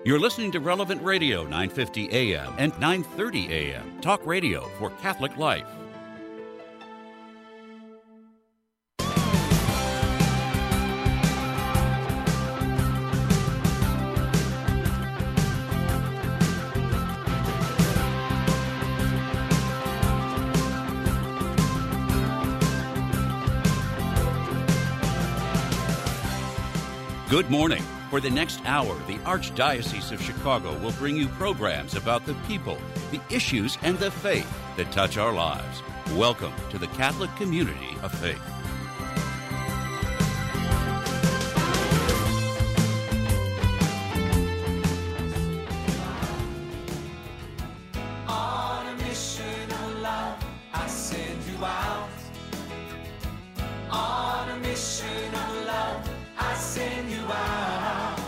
You're listening to Relevant Radio, 950 AM and 930 AM. Talk radio for Catholic life. Good morning. For the next hour, the Archdiocese of Chicago will bring you programs about the people, the issues, and the faith that touch our lives. Welcome to the Catholic community of faith. On a mission of love, I send you out. On a mission of love, I send you out.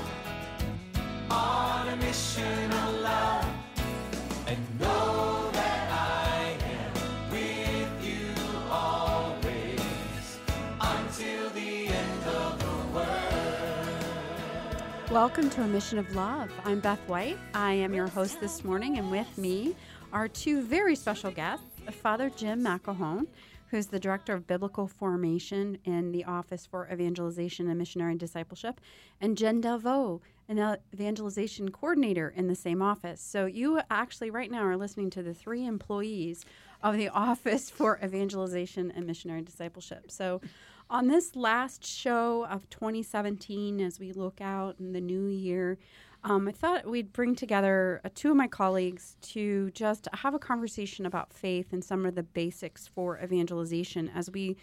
On a mission of love, and know that I am with you always until the end of the world. Welcome to A Mission of Love. I'm Beth White. I am your host this morning, and with me are two very special guests, Father Jim McElhone, who's the Director of Biblical Formation in the Office for Evangelization and Missionary Discipleship, and Jen Delvaux, an Evangelization Coordinator in the same office. So you actually right now are listening to the three employees of the Office for Evangelization and Missionary Discipleship. So on this last show of 2017, as we look out in the new year, I thought we'd bring together two of my colleagues to just have a conversation about faith and some of the basics for evangelization as we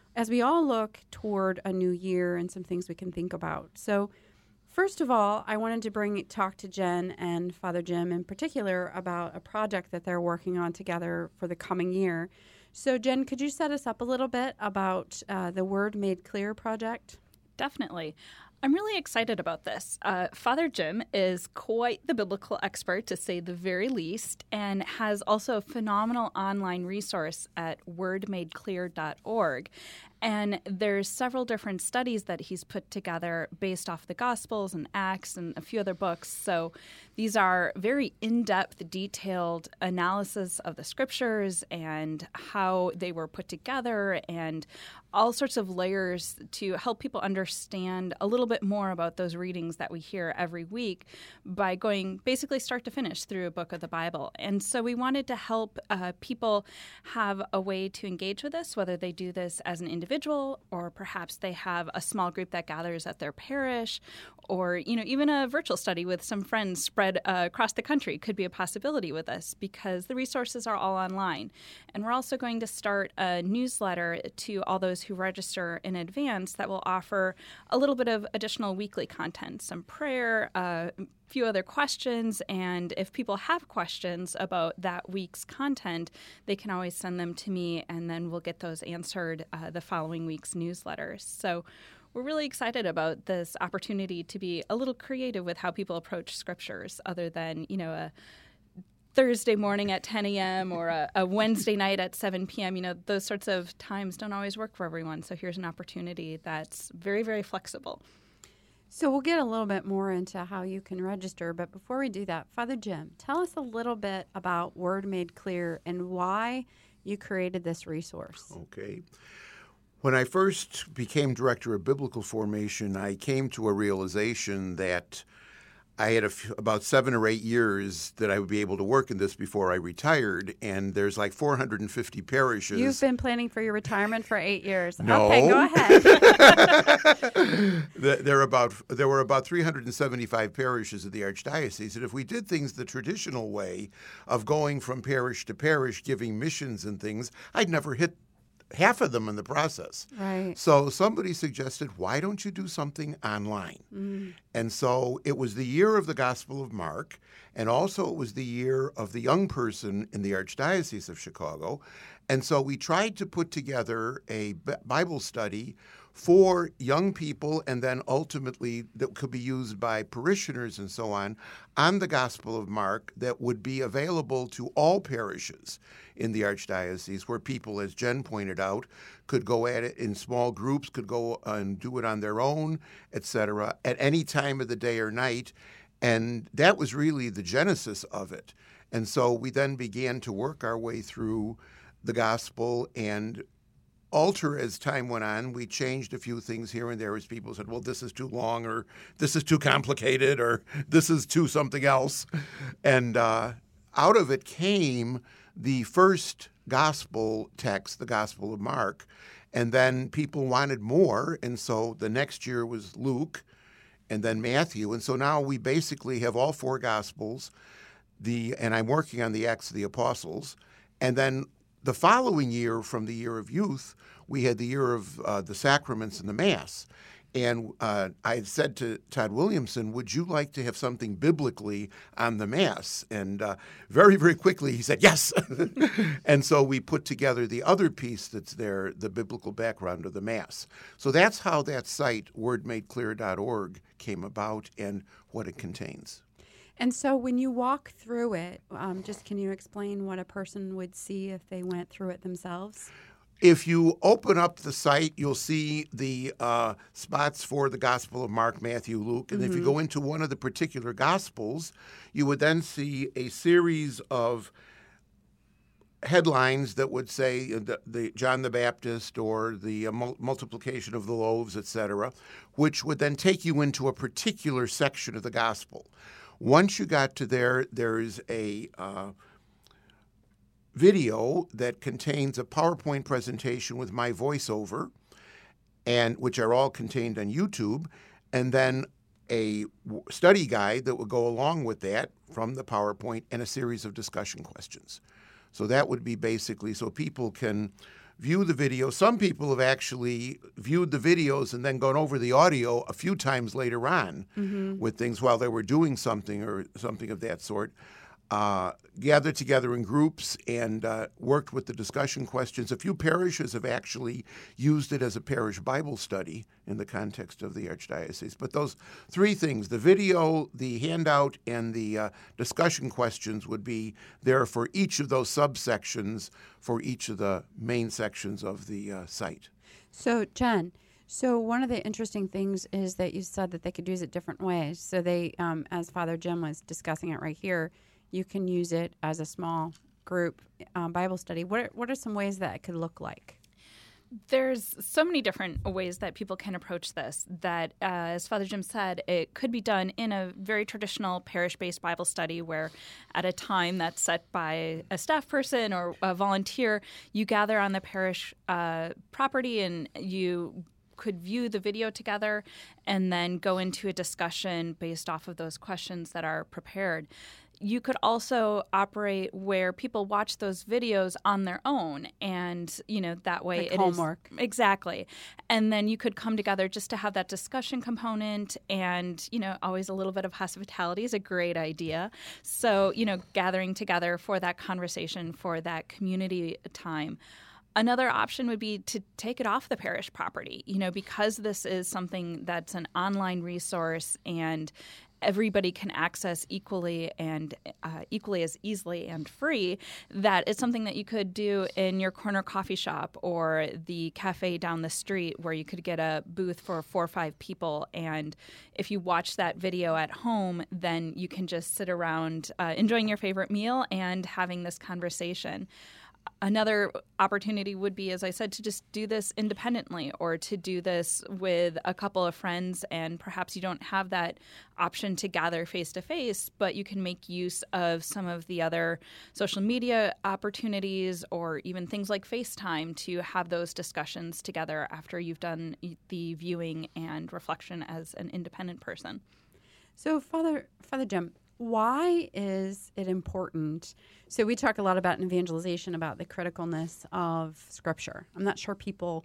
all look toward a new year and some things we can think about. So first of all, I wanted to talk to Jen and Father Jim in particular about a project that they're working on together for the coming year. So Jen, could you set us up a little bit about the Word Made Clear project? Definitely. I'm really excited about this. Father Jim is quite the biblical expert, to say the very least, and has also a phenomenal online resource at wordmadeclear.org. And there's several different studies that he's put together based off the Gospels and Acts and a few other books. So these are very in-depth, detailed analysis of the Scriptures and how they were put together and all sorts of layers to help people understand a little bit more about those readings that we hear every week by going basically start to finish through a book of the Bible. And so we wanted to help people have a way to engage with this, whether they do this as an individual or perhaps they have a small group that gathers at their parish, or even a virtual study with some friends spread across the country could be a possibility with us because the resources are all online. And we're also going to start a newsletter to all those who register in advance that will offer a little bit of additional weekly content, some prayer, a few other questions, and if people have questions about that week's content, they can always send them to me, and then we'll get those answered the following week's newsletters. So we're really excited about this opportunity to be a little creative with how people approach scriptures other than, a Thursday morning at 10 a.m. or a Wednesday night at 7 p.m. Those sorts of times don't always work for everyone. So here's an opportunity that's very, very flexible. So we'll get a little bit more into how you can register. But before we do that, Father Jim, tell us a little bit about Word Made Clear and why you created this resource. Okay. When I first became Director of Biblical Formation, I came to a realization that I had about 7 or 8 years that I would be able to work in this before I retired, and there's like 450 parishes. You've been planning for your retirement for 8 years. No. Okay, go ahead. There were about 375 parishes in the Archdiocese, and if we did things the traditional way of going from parish to parish, giving missions and things, I'd never hit half of them in the process. Right. So somebody suggested, why don't you do something online? Mm. And so it was the year of the Gospel of Mark, and also it was the year of the young person in the Archdiocese of Chicago. And so we tried to put together a Bible study for young people and then ultimately that could be used by parishioners and so on the Gospel of Mark that would be available to all parishes in the Archdiocese where people, as Jen pointed out, could go at it in small groups, could go and do it on their own, etc., at any time of the day or night. And that was really the genesis of it. And so we then began to work our way through the gospel and alter as time went on. We changed a few things here and there as people said, well, this is too long, or this is too complicated, or this is too something else. And out of it came the first gospel text, the Gospel of Mark. And then people wanted more. And so the next year was Luke and then Matthew. And so now we basically have all four gospels. And I'm working on the Acts of the Apostles. And then the following year, from the year of youth, we had the year of the sacraments and the Mass. And I had said to Todd Williamson, would you like to have something biblically on the Mass? And very, very quickly he said, yes. And so we put together the other piece that's there, the biblical background of the Mass. So that's how that site, wordmadeclear.org, came about and what it contains. And so when you walk through it, just can you explain what a person would see if they went through it themselves? If you open up the site, you'll see the spots for the Gospel of Mark, Matthew, Luke. And if you go into one of the particular Gospels, you would then see a series of headlines that would say the John the Baptist or the multiplication of the loaves, etc., which would then take you into a particular section of the Gospel. Once you got to there's a video that contains a PowerPoint presentation with my voiceover, and which are all contained on YouTube, and then a study guide that would go along with that from the PowerPoint, and a series of discussion questions. So that would be basically so people can view the video. Some people have actually viewed the videos and then gone over the audio a few times later on with things while they were doing something or something of that sort. Gathered together in groups and worked with the discussion questions. A few parishes have actually used it as a parish Bible study in the context of the Archdiocese. But those three things, the video, the handout, and the discussion questions would be there for each of those subsections for each of the main sections of the site. So, Jen, one of the interesting things is that you said that they could use it different ways. So they, as Father Jim was discussing it right here, you can use it as a small group Bible study. What are some ways that it could look like? There's so many different ways that people can approach this that, as Father Jim said, it could be done in a very traditional parish-based Bible study where at a time that's set by a staff person or a volunteer, you gather on the parish property and you could view the video together and then go into a discussion based off of those questions that are prepared. You could also operate where people watch those videos on their own, and that way like it homework. is exactly. And then you could come together just to have that discussion component, and always a little bit of hospitality is a great idea. So gathering together for that conversation, for that community time. Another option would be to take it off the parish property, because this is something that's an online resource and everybody can access equally and equally as easily and free, that it's something that you could do in your corner coffee shop or the cafe down the street where you could get a booth for 4 or 5 people. And if you watch that video at home, then you can just sit around enjoying your favorite meal and having this conversation. Another opportunity would be, as I said, to just do this independently or to do this with a couple of friends, and perhaps you don't have that option to gather face-to-face, but you can make use of some of the other social media opportunities or even things like FaceTime to have those discussions together after you've done the viewing and reflection as an independent person. So, Father Jim, why is it important? So we talk a lot about in evangelization about the criticalness of Scripture. I'm not sure people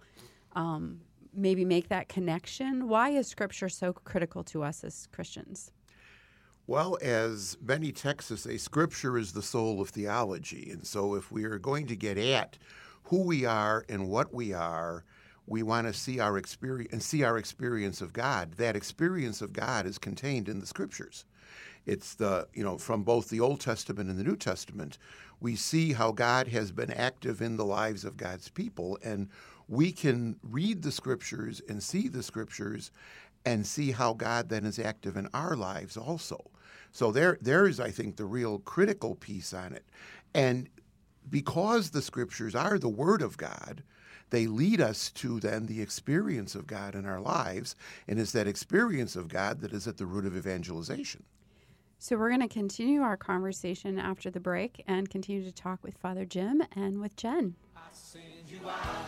maybe make that connection. Why is Scripture so critical to us as Christians? Well, as many texts say, Scripture is the soul of theology. And so if we are going to get at who we are and what we are, we want to see our experience of God. That experience of God is contained in the Scriptures. It's from both the Old Testament and the New Testament, we see how God has been active in the lives of God's people. And we can read the Scriptures and see the Scriptures and see how God then is active in our lives also. So there is, I think, the real critical piece on it. And because the Scriptures are the Word of God, they lead us to then the experience of God in our lives, and it's that experience of God that is at the root of evangelization. So we're going to continue our conversation after the break and continue to talk with Father Jim and with Jen. I send you out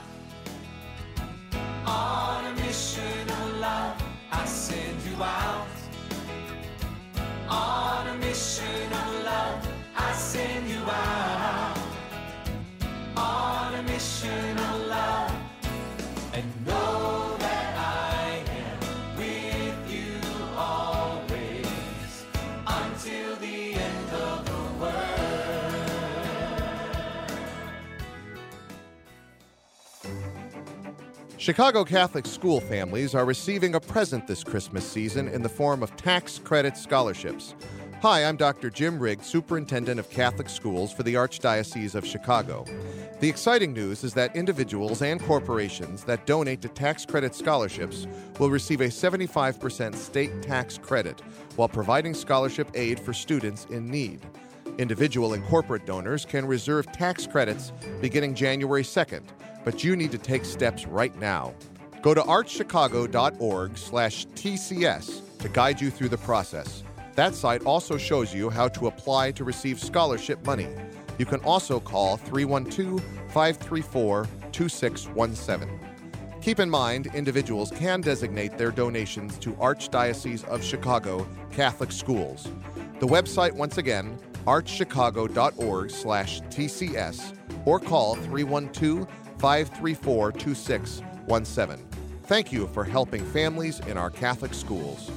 on a mission of love. I send you out on a mission of love. I send you out on a mission of love, and know that I am with you always until the end of the world. Chicago Catholic school families are receiving a present this Christmas season in the form of tax credit scholarships. Hi, I'm Dr. Jim Rigg, Superintendent of Catholic Schools for the Archdiocese of Chicago. The exciting news is that individuals and corporations that donate to tax credit scholarships will receive a 75% state tax credit while providing scholarship aid for students in need. Individual and corporate donors can reserve tax credits beginning January 2nd, but you need to take steps right now. Go to archchicago.org/TCS to guide you through the process. That site also shows you how to apply to receive scholarship money. You can also call 312-534-2617. Keep in mind, individuals can designate their donations to Archdiocese of Chicago Catholic Schools. The website, once again, archchicago.org/TCS, or call 312-534-2617. Thank you for helping families in our Catholic schools.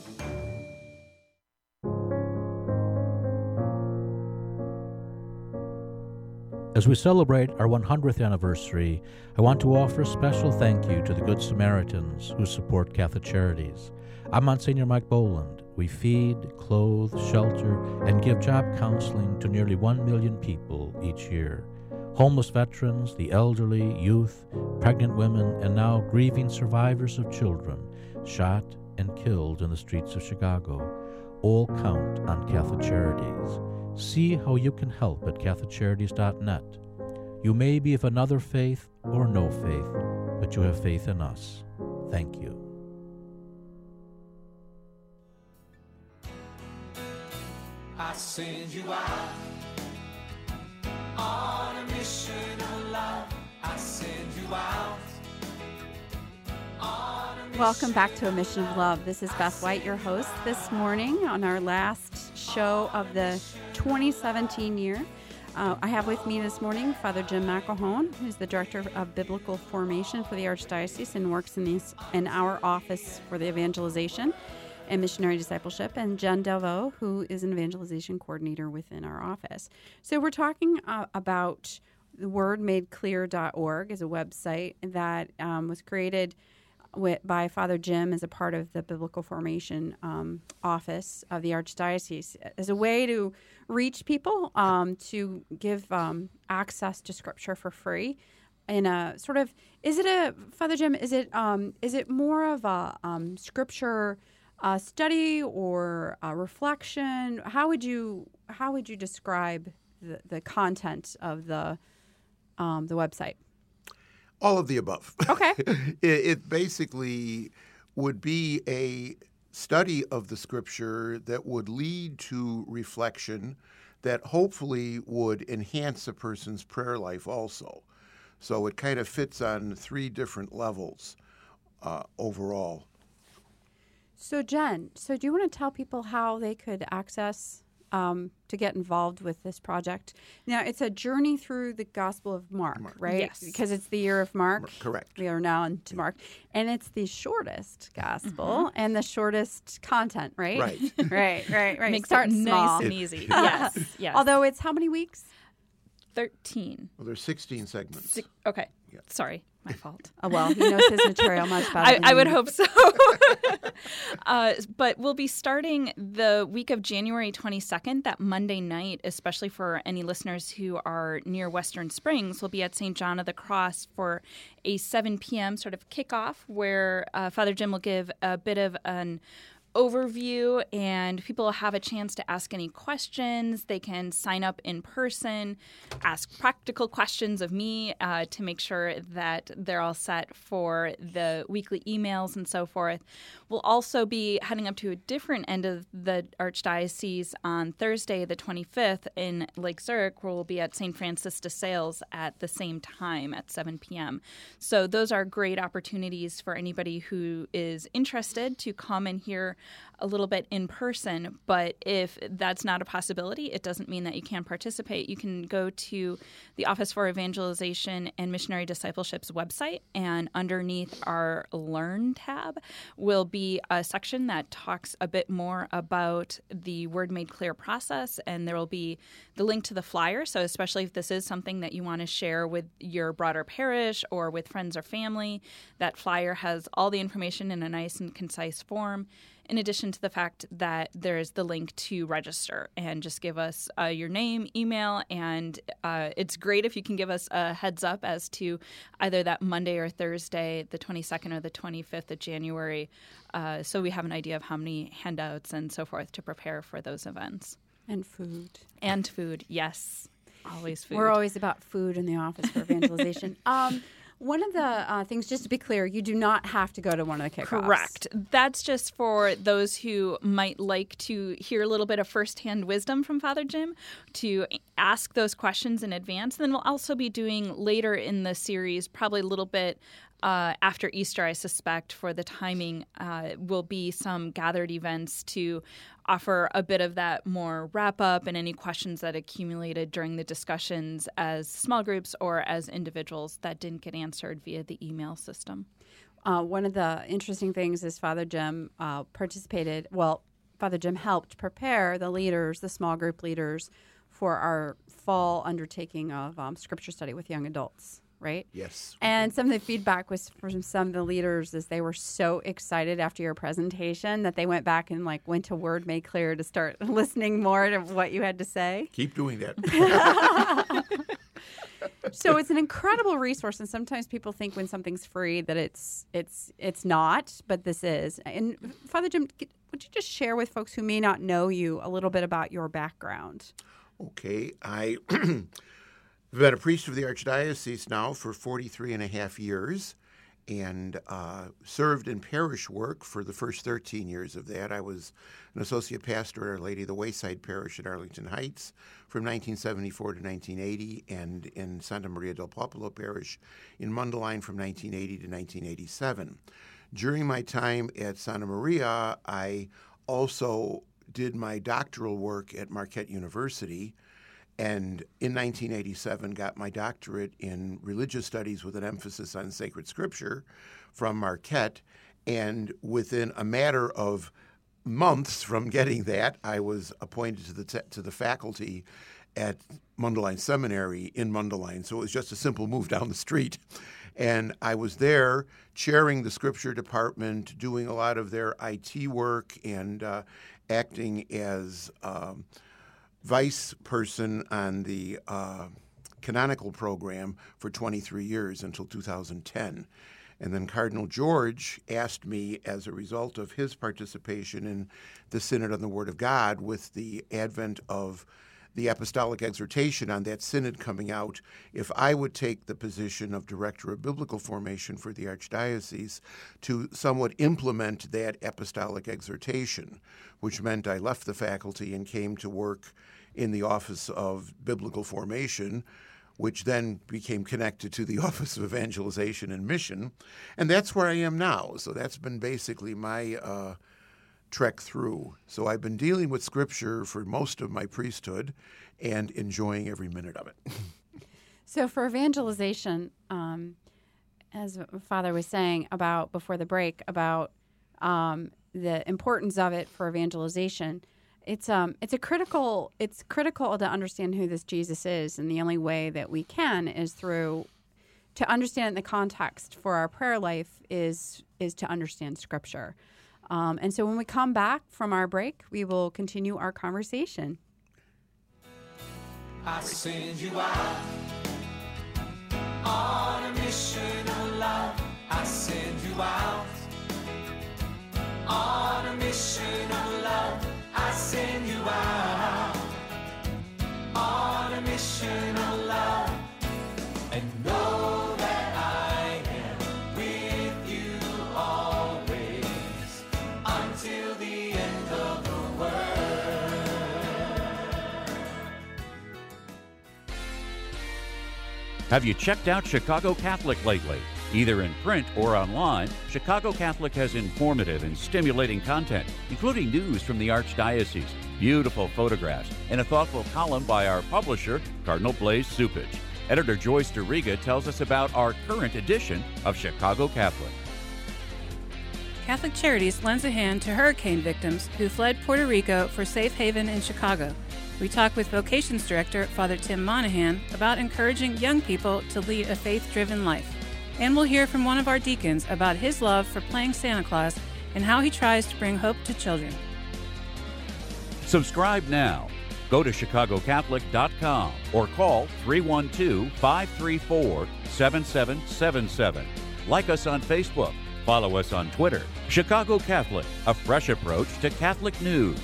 As we celebrate our 100th anniversary, I want to offer a special thank you to the Good Samaritans who support Catholic Charities. I'm Monsignor Mike Boland. We feed, clothe, shelter, and give job counseling to nearly 1 million people each year. Homeless veterans, the elderly, youth, pregnant women, and now grieving survivors of children shot and killed in the streets of Chicago all count on Catholic Charities. See how you can help at CatholicCharities.net. You may be of another faith or no faith, but you have faith in us. Thank you. I send you out on a mission of love. I send you out. Welcome back to A Mission of Love. This is Beth White, your host, this morning on our last show of the 2017 year. I have with me this morning Father Jim McElhone, who's the Director of Biblical Formation for the Archdiocese and works in our office for the evangelization and missionary discipleship, and Jen Delvaux, who is an evangelization coordinator within our office. So we're talking about the wordmadeclear.org is a website that was created by Father Jim as a part of the Biblical Formation office of the Archdiocese as a way to reach people, to give access to Scripture for free. In a sort of, Father Jim, is it more of a Scripture study or a reflection? How would you describe the content of the website? All of the above. Okay. It basically would be a study of the Scripture that would lead to reflection that hopefully would enhance a person's prayer life also. So it kind of fits on 3 different levels overall. So Jen, do you want to tell people how they could access to get involved with this project? Now, it's a journey through the Gospel of Mark, right? Yes. Because it's the year of Mark. Correct. We are now into Mark. And it's the shortest Gospel and the shortest content, right? Right. right. Makes Start it small. nice and easy. Yes. Although it's how many weeks? 13. Well, there's 16 segments. Okay. Yeah. Sorry. my fault. Oh, well, he knows his material much better than I would you. hope so. But we'll be starting the week of January 22nd, that Monday night, especially for any listeners who are near Western Springs. We'll be at St. John of the Cross for a 7 p.m. sort of kickoff where Father Jim will give a bit of an overview, and people will have a chance to ask any questions. They can sign up in person, ask practical questions of me to make sure that they're all set for the weekly emails and so forth. We'll also be heading up to a different end of the Archdiocese on Thursday, the 25th, in Lake Zurich, where we'll be at St. Francis de Sales at the same time at 7 p.m. So those are great opportunities for anybody who is interested to come and hear a little bit in person. But if that's not a possibility, it doesn't mean that you can't participate. You can go to the Office for Evangelization and Missionary Discipleship's website, and underneath our Learn tab will be a section that talks a bit more about the Word Made Clear process, and there will be the link to the flyer. So especially if this is something that you want to share with your broader parish or with friends or family, that flyer has all the information in a nice and concise form, in addition to the fact that there's the link to register and just give us your name, email, and it's great if you can give us a heads up as to either that Monday or Thursday, the 22nd or the 25th of January, so we have an idea of how many handouts and so forth to prepare for those events. And food. And food, yes. Always food. We're always about food in the Office for Evangelization. One of the things, just to be clear, you do not have to go to one of the kickoffs. Correct. That's just for those who might like to hear a little bit of firsthand wisdom from Father Jim, to ask those questions in advance. Then we'll also be doing later in the series, probably a little bit after Easter, I suspect, for the timing, will be some gathered events to offer a bit of that more wrap-up and any questions that accumulated during the discussions as small groups or as individuals that didn't get answered via the email system. One of the interesting things is Father Jim Father Jim helped prepare the leaders, the small group leaders, for our fall undertaking of Scripture study with young adults. Right? Yes. And some of the feedback was from some of the leaders is they were so excited after your presentation that they went back and went to Word Made Clear to start listening more to what you had to say. Keep doing that. So it's an incredible resource, and sometimes people think when something's free that it's not, but this is. And Father Jim, would you just share with folks who may not know you a little bit about your background? Okay. I've been a priest of the Archdiocese now for 43 and a half years, and served in parish work for the first 13 years of that. I was an associate pastor at Our Lady of the Wayside Parish at Arlington Heights from 1974 to 1980, and in Santa Maria del Popolo Parish in Mundelein from 1980 to 1987. During my time at Santa Maria, I also did my doctoral work at Marquette University, and in 1987 got my doctorate in religious studies with an emphasis on sacred scripture from Marquette. And within a matter of months from getting that, I was appointed to the faculty at Mundelein Seminary in Mundelein. So it was just a simple move down the street. And I was there chairing the scripture department, doing a lot of their IT work, and acting as vice person on the canonical program for 23 years until 2010. And then Cardinal George asked me, as a result of his participation in the Synod on the Word of God, with the advent of the apostolic exhortation on that synod coming out, if I would take the position of Director of Biblical Formation for the Archdiocese to somewhat implement that apostolic exhortation, which meant I left the faculty and came to work in the Office of Biblical Formation, which then became connected to the Office of Evangelization and Mission. And that's where I am now. So that's been basically my trek through. So I've been dealing with Scripture for most of my priesthood and enjoying every minute of it. So for evangelization, as Father was saying about before the break, about the importance of it for evangelization, it's critical to understand who this Jesus is, and the only way that we can is through to understand the context for our prayer life is to understand Scripture. And so when we come back from our break, we will continue our conversation. I send you out on a mission of love. I send you out on a mission of love. I send you out on a mission of love. And know that I am with you always until the end of the world. Have you checked out Chicago Catholic lately? Either in print or online, Chicago Catholic has informative and stimulating content, including news from the Archdiocese, beautiful photographs, and a thoughtful column by our publisher, Cardinal Blaise Cupich. Editor Joyce DeRiga tells us about our current edition of Chicago Catholic. Catholic Charities lends a hand to hurricane victims who fled Puerto Rico for safe haven in Chicago. We talk with Vocations Director Father Tim Monahan about encouraging young people to lead a faith-driven life. And we'll hear from one of our deacons about his love for playing Santa Claus and how he tries to bring hope to children. Subscribe now. Go to chicagocatholic.com or call 312-534-7777. Like us on Facebook. Follow us on Twitter. Chicago Catholic, a fresh approach to Catholic news.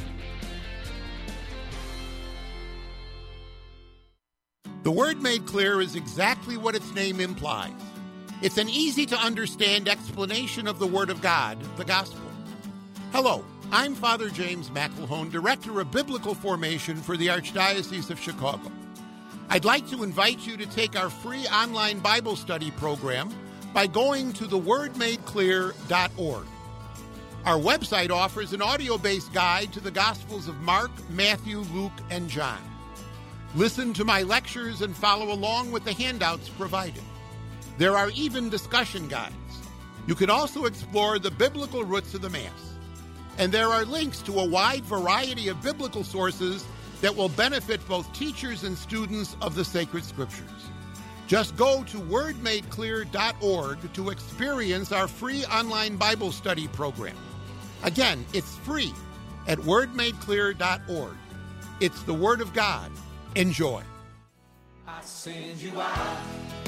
The Word Made Clear is exactly what its name implies. It's an easy-to-understand explanation of the Word of God, the Gospel. Hello, I'm Father James McElhone, Director of Biblical Formation for the Archdiocese of Chicago. I'd like to invite you to take our free online Bible study program by going to thewordmadeclear.org. Our website offers an audio-based guide to the Gospels of Mark, Matthew, Luke, and John. Listen to my lectures and follow along with the handouts provided. There are even discussion guides. You can also explore the biblical roots of the Mass. And there are links to a wide variety of biblical sources that will benefit both teachers and students of the sacred Scriptures. Just go to wordmadeclear.org to experience our free online Bible study program. Again, it's free at wordmadeclear.org. It's the Word of God. Enjoy. I send you out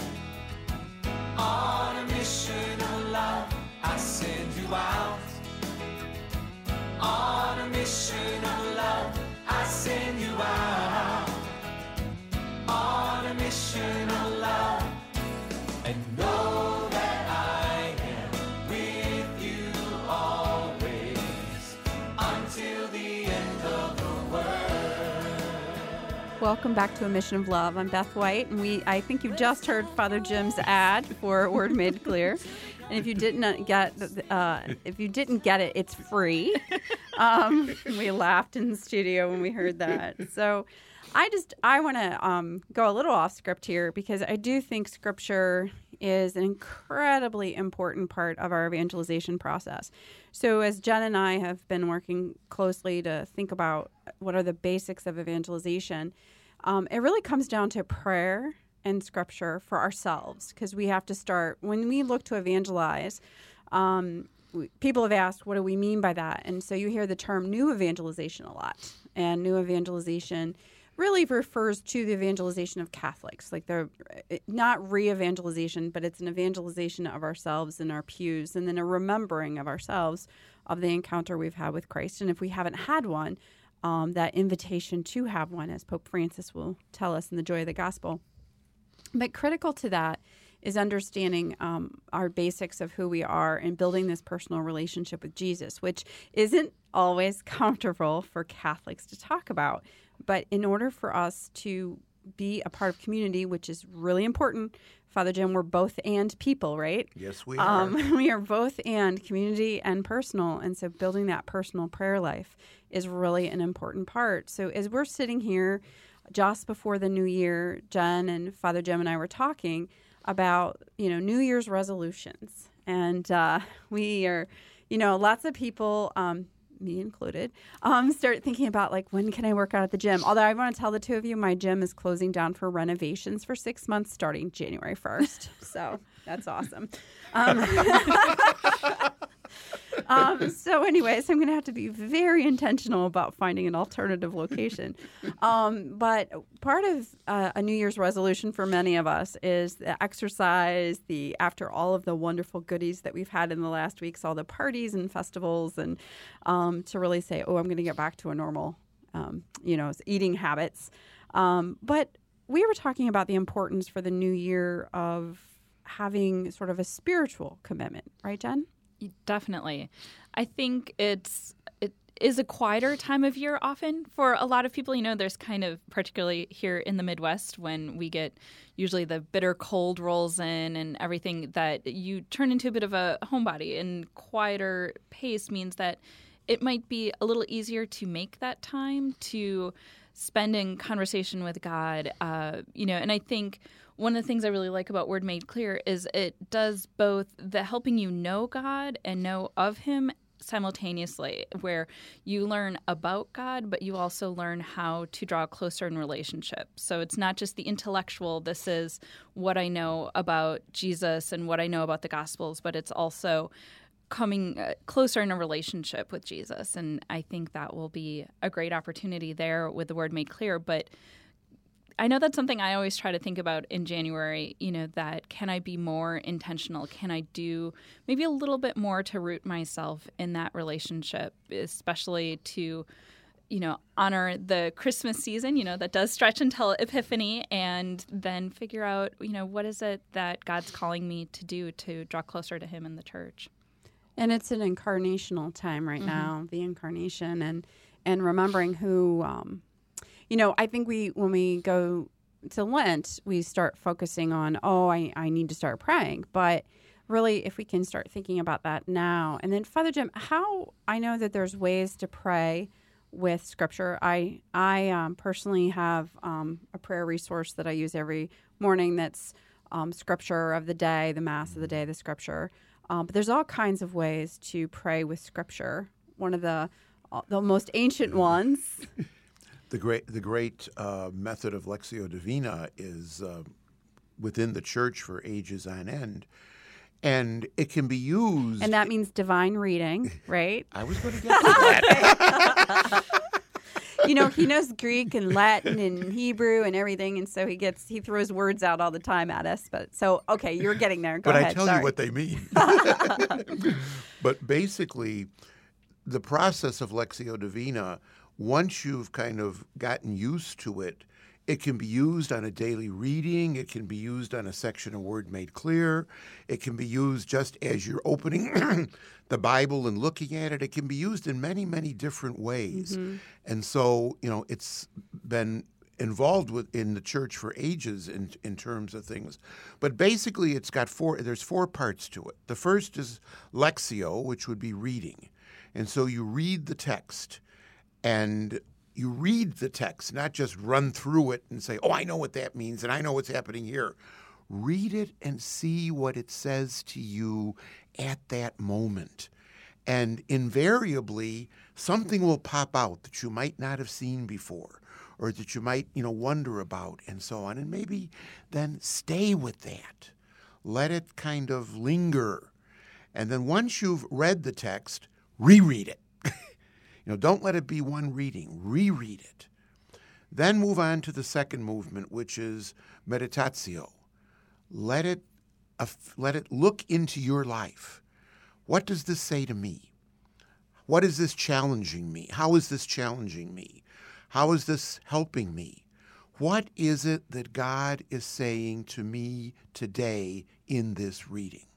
on a mission of love. I send you out on a mission of love. I send you out on a mission of love. And know that I am with you always until the end of the world. Welcome back to A Mission of Love. I'm Beth White, and I think you just heard Father Jim's ad for Word Made Clear. And if you didn't get it, it's free. We laughed in the studio when we heard that. So I want to go a little off script here because I do think Scripture is an incredibly important part of our evangelization process. So as Jen and I have been working closely to think about what are the basics of evangelization, it really comes down to prayer and Scripture for ourselves, because we have to start, when we look to evangelize, people have asked, what do we mean by that? And so you hear the term new evangelization a lot, and new evangelization really refers to the evangelization of Catholics, like they're not re-evangelization, but it's an evangelization of ourselves in our pews, and then a remembering of ourselves of the encounter we've had with Christ. And if we haven't had one, that invitation to have one, as Pope Francis will tell us in the Joy of the Gospel. But critical to that is understanding our basics of who we are and building this personal relationship with Jesus, which isn't always comfortable for Catholics to talk about. But in order for us to be a part of community, which is really important, Father Jim, we're both and people, right? Yes, we are. We are both and community and personal. And so building that personal prayer life is really an important part. So as we're sitting here just before the new year, Jen and Father Jim and I were talking about, New Year's resolutions. And we are, lots of people me included, start thinking about like, when can I work out at the gym? Although I want to tell the two of you, my gym is closing down for renovations for 6 months starting January 1st. So that's awesome. So anyways, I'm going to have to be very intentional about finding an alternative location. But part of a New Year's resolution for many of us is the exercise, after all of the wonderful goodies that we've had in the last weeks, all the parties and festivals, and to really say, I'm going to get back to a normal, eating habits. But we were talking about the importance for the new year of having sort of a spiritual commitment, right, Jen? Definitely. I think it is a quieter time of year often for a lot of people. There's kind of, particularly here in the Midwest, when we get usually the bitter cold rolls in and everything, that you turn into a bit of a homebody, and quieter pace means that it might be a little easier to make that time to spend in conversation with God. And I think one of the things I really like about Word Made Clear is it does both the helping you know God and know of Him simultaneously, where you learn about God, but you also learn how to draw closer in relationship. So it's not just the intellectual, this is what I know about Jesus and what I know about the Gospels, but it's also coming closer in a relationship with Jesus. And I think that will be a great opportunity there with the Word Made Clear. But I know that's something I always try to think about in January, that can I be more intentional? Can I do maybe a little bit more to root myself in that relationship, especially to, honor the Christmas season, that does stretch until Epiphany, and then figure out, what is it that God's calling me to do to draw closer to Him in the church. And it's an incarnational time right now, the incarnation, and remembering who... I think when we go to Lent, we start focusing on, I need to start praying. But really, if we can start thinking about that now. And then, Father Jim, I know that there's ways to pray with Scripture. I personally have a prayer resource that I use every morning that's Scripture of the day, the Mass of the day, the Scripture. But there's all kinds of ways to pray with Scripture. One of the most ancient ones... The great method of Lectio Divina is within the church for ages on end, and it can be used. And that means divine reading, right? I was going to get to that. He knows Greek and Latin and Hebrew and everything, and so he throws words out all the time at us. But you're getting there. Go ahead. But I tell you what they mean. But basically, the process of Lectio Divina, once you've kind of gotten used to it, it can be used on a daily reading. It can be used on a section of Word Made Clear. It can be used just as you're opening the Bible and looking at it. It can be used in many, many different ways. Mm-hmm. And so, it's been involved in the church for ages in terms of things. But basically, it's got there's four parts to it. The first is Lectio, which would be reading. And so you read the text. And you read the text, not just run through it and say, I know what that means and I know what's happening here. Read it and see what it says to you at that moment. And invariably, something will pop out that you might not have seen before, or that you might, wonder about, and so on. And maybe then stay with that. Let it kind of linger. And then once you've read the text, reread it. Don't let it be one reading. Reread it. Then move on to the second movement, which is meditatio. Let it look into your life. What does this say to me? What is this challenging me? How is this challenging me? How is this helping me? What is it that God is saying to me today in this reading?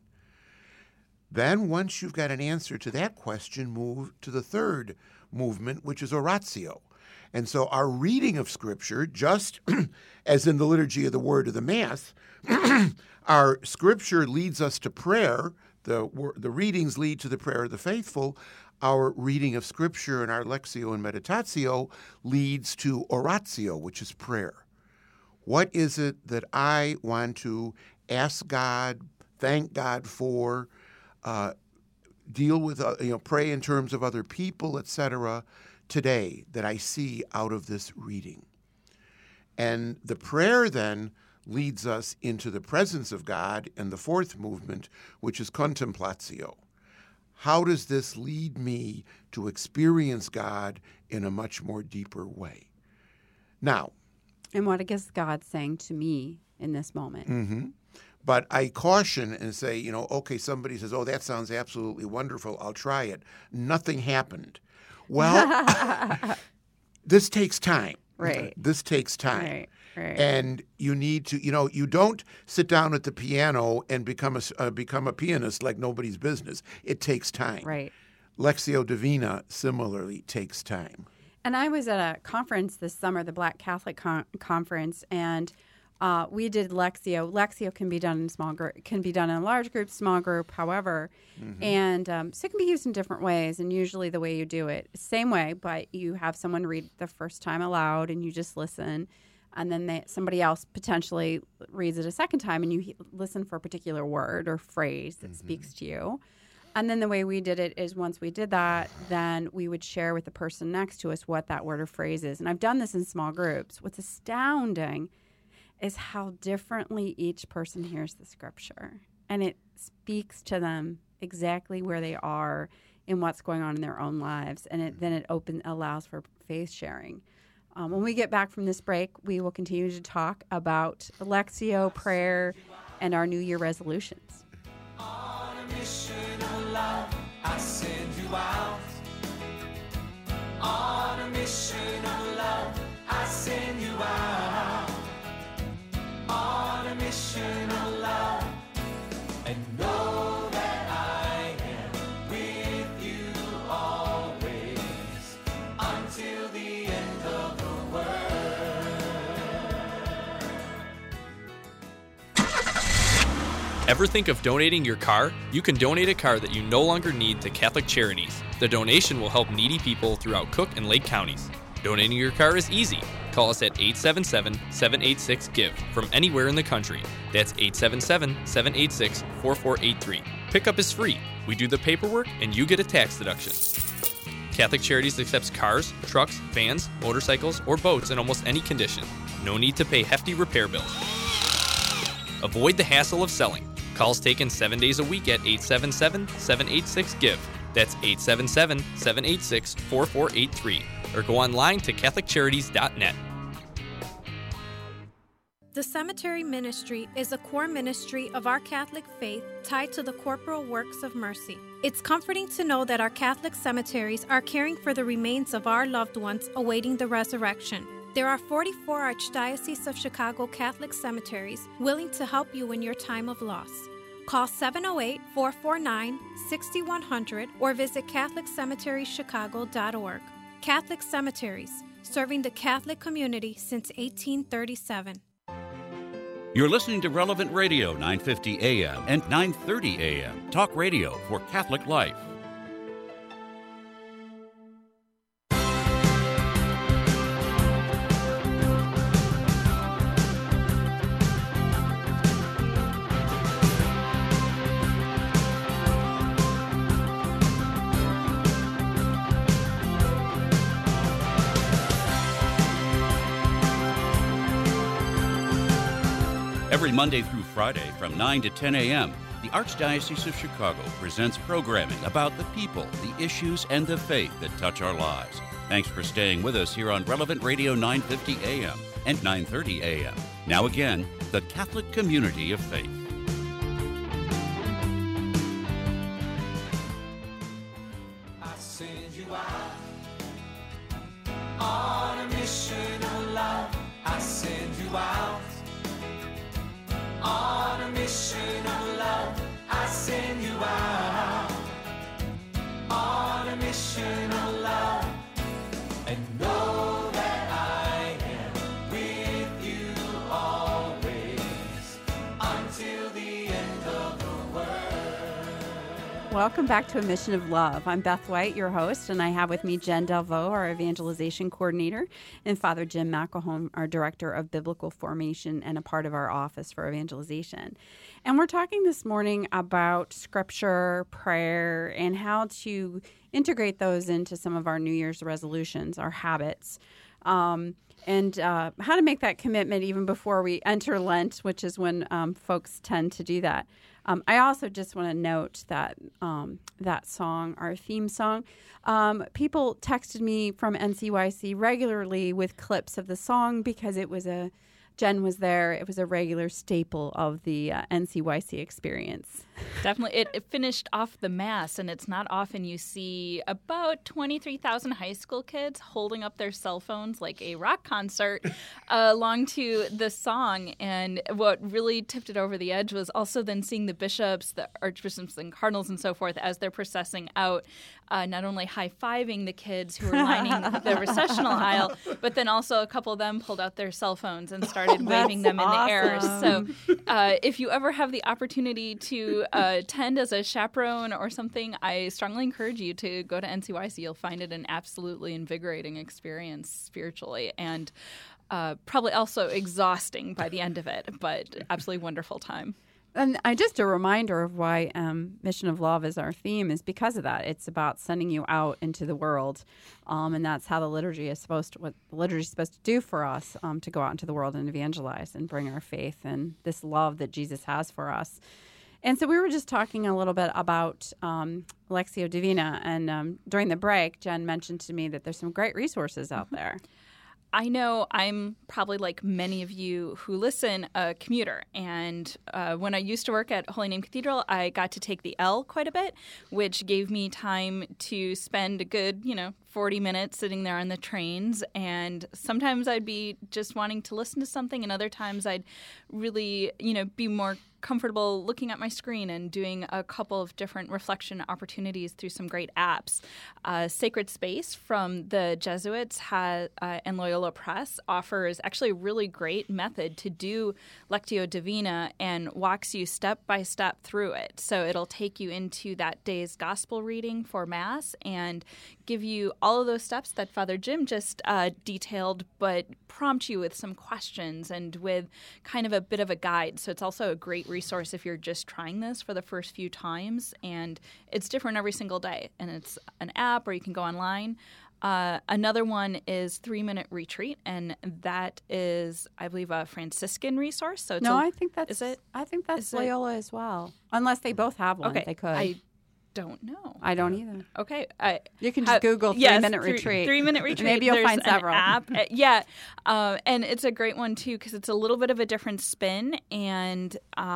Then, once you've got an answer to that question, move to the third movement, which is oratio. And so our reading of Scripture, just as in the Liturgy of the Word of the Mass, our Scripture leads us to prayer. The readings lead to the prayer of the faithful. Our reading of Scripture and our Lectio and Meditatio leads to oratio, which is prayer. What is it that I want to ask God, thank God for, deal with, pray in terms of other people, etc., today that I see out of this reading. And the prayer then leads us into the presence of God and the fourth movement, which is contemplatio. How does this lead me to experience God in a much more deeper way? Now, and what is God saying to me in this moment? Mm-hmm. But I caution and say, okay, somebody says, oh, that sounds absolutely wonderful. I'll try it. Nothing happened. Well, this takes time. Right. This takes time. Right. And you need to, you don't sit down at the piano and become a pianist like nobody's business. It takes time. Right. Lectio Divina similarly takes time. And I was at a conference this summer, the Black Catholic Conference, and we did Lectio. Lectio can be done in small group, can be done in a large group, small group, however. Mm-hmm. And so it can be used in different ways. And usually the way you do it, same way, but you have someone read the first time aloud and you just listen. And then somebody else potentially reads it a second time and you listen for a particular word or phrase that speaks to you. And then the way we did it is once we did that, then we would share with the person next to us what that word or phrase is. And I've done this in small groups. What's astounding is how differently each person hears the scripture. And it speaks to them exactly where they are in what's going on in their own lives. And then it allows for faith sharing. When we get back from this break, we will continue to talk about Lectio, prayer, and our New Year resolutions. On a mission of love, I send you out. On a mission of love, I send you out. On a mission of love, and know that I am with you always until the end of the world. Ever think of donating your car? You can donate a car that you no longer need to Catholic Charities. The donation will help needy people throughout Cook and Lake counties. Donating your car is easy. Call us at 877-786-GIVE from anywhere in the country. That's 877-786-4483. Pickup is free. We do the paperwork and you get a tax deduction. Catholic Charities accepts cars, trucks, vans, motorcycles, or boats in almost any condition. No need to pay hefty repair bills. Avoid the hassle of selling. Calls taken 7 days a week at 877-786-GIVE. That's 877-786-4483. Or go online to CatholicCharities.net. The Cemetery Ministry is a core ministry of our Catholic faith tied to the corporal works of mercy. It's comforting to know that our Catholic cemeteries are caring for the remains of our loved ones awaiting the resurrection. There are 44 Archdiocese of Chicago Catholic cemeteries willing to help you in your time of loss. Call 708-449-6100 or visit CatholicCemeteriesChicago.org. Catholic Cemeteries, serving the Catholic community since 1837. You're listening to Relevant Radio, 950 AM and 930 AM. Talk radio for Catholic life. Every Monday through Friday from 9 to 10 a.m., the Archdiocese of Chicago presents programming about the people, the issues, and the faith that touch our lives. Thanks for staying with us here on Relevant Radio 950 a.m. and 930 a.m. Now again, the Catholic community of faith. I send you out on a mission of love. I send you out on a mission of love. I send you out on a mission of love, and know that I am with you always until the end of the world. welcome back to A Mission of Love. I'm Beth White, your host, and I have with me Jen Delvaux, our evangelization coordinator, and Father Jim McElhone, our director of biblical formation and a part of our office for evangelization. And we're talking this morning about scripture, prayer, and how to integrate those into some of our New Year's resolutions, our habits. And how to make that commitment even before we enter Lent, which is when folks tend to do that. I also just want to note that that song, our theme song, people texted me from NCYC regularly with clips of the song because Jen was there. It was a regular staple of the NCYC experience. Definitely. It finished off the Mass, and it's not often you see about 23,000 high school kids holding up their cell phones like a rock concert along to the song. And what really tipped it over the edge was also then seeing the bishops, the archbishops and cardinals and so forth as they're processing out, not only high-fiving the kids who were lining the recessional aisle, but then also a couple of them pulled out their cell phones and started waving them in the air. So if you ever have the opportunity to attend as a chaperone or something, I strongly encourage you to go to NCYC. You'll find it an absolutely invigorating experience spiritually and probably also exhausting by the end of it, but absolutely wonderful time. And just a reminder of why Mission of Love is our theme is because of that. It's about sending you out into the world, and that's how the liturgy is supposed to do for us, to go out into the world and evangelize and bring our faith and this love that Jesus has for us. And so we were just talking a little bit about Lectio Divina, and during the break, Jen mentioned to me that there's some great resources out there. I know I'm probably like many of you who listen, a commuter. And when I used to work at Holy Name Cathedral, I got to take the L quite a bit, which gave me time to spend a good, 40 minutes sitting there on the trains. And sometimes I'd be just wanting to listen to something, and other times I'd really, be more comfortable looking at my screen and doing a couple of different reflection opportunities through some great apps. Sacred Space from the Jesuits and Loyola Press offers actually a really great method to do Lectio Divina and walks you step by step through it. So it'll take you into that day's gospel reading for Mass and give you all of those steps that Father Jim just detailed, but prompt you with some questions and with kind of a bit of a guide. So it's also a great resource if you're just trying this for the first few times, and it's different every single day, and it's an app or you can go online. Another one is 3 Minute Retreat, and that is, I believe, a Franciscan resource. So I think that's Loyola as well. Unless they both have one, they could. I don't know. I don't either. Okay. You can just Google 3 Minute Retreat. 3 Minute Retreat. Maybe you'll find several. An app. And it's a great one, too, because it's a little bit of a different spin. And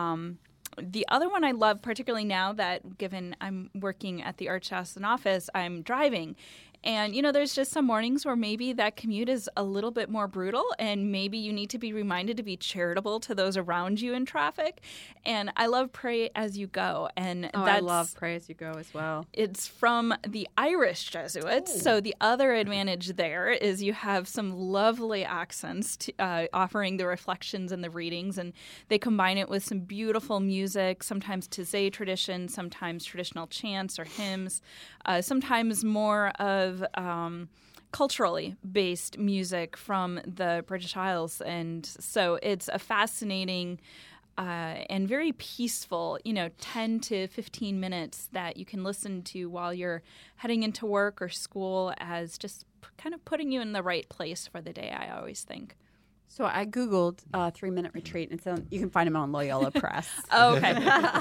the other one I love, particularly now that, given I'm working at the Archdiocesan office, I'm driving. And, there's just some mornings where maybe that commute is a little bit more brutal, and maybe you need to be reminded to be charitable to those around you in traffic. And I love Pray As You Go. And I love Pray As You Go as well. It's from the Irish Jesuits. So the other advantage there is you have some lovely accents offering the reflections and the readings, and they combine it with some beautiful music, sometimes Taizé tradition, sometimes traditional chants or hymns, sometimes more of culturally based music from the British Isles. And so it's a fascinating and very peaceful, 10 to 15 minutes that you can listen to while you're heading into work or school, as just kind of putting you in the right place for the day, I always think. So I Googled 3 Minute Retreat, and so you can find them on Loyola Press. Oh, okay.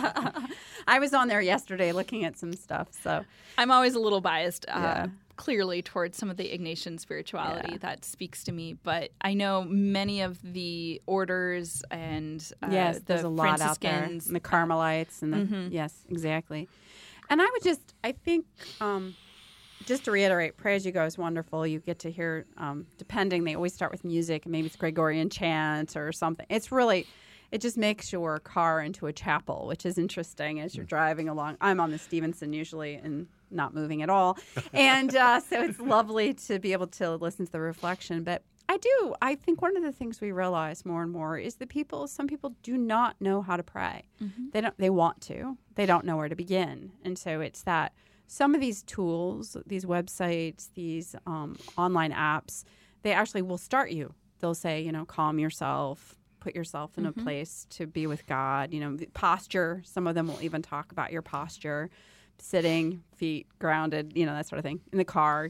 I was on there yesterday looking at some stuff. So I'm always a little biased, clearly, towards some of the Ignatian spirituality that speaks to me. But I know many of the orders and there's a lot out there. And the Carmelites and yes, exactly. And I think. Just to reiterate, Pray As You Go is wonderful. You get to hear, they always start with music, and maybe it's Gregorian chant or something. It just makes your car into a chapel, which is interesting as you're driving along. I'm on the Stevenson usually and not moving at all. And so it's lovely to be able to listen to the reflection. But I do. I think one of the things we realize more and more is that some people do not know how to pray. Mm-hmm. They want to. They don't know where to begin. And so it's that some of these tools, these websites, these online apps, they actually will start you. They'll say, calm yourself, put yourself in a place to be with God, posture. Some of them will even talk about your posture, sitting, feet grounded, that sort of thing, in the car,